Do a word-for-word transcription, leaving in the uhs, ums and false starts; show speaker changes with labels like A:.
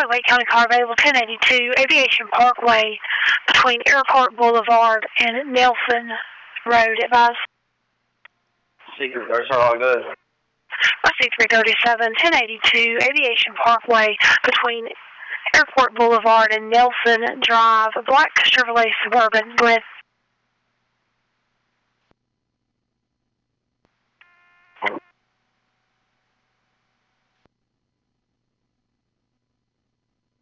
A: Wake County car available ten eighty-two Aviation Parkway between Airport Boulevard and Nelson Road. Advise.
B: Secret, there's all good.
A: I see three thirty-seven ten eighty-two Aviation Parkway between Airport Boulevard and Nelson Drive. Black Chevrolet Suburban. Go ahead.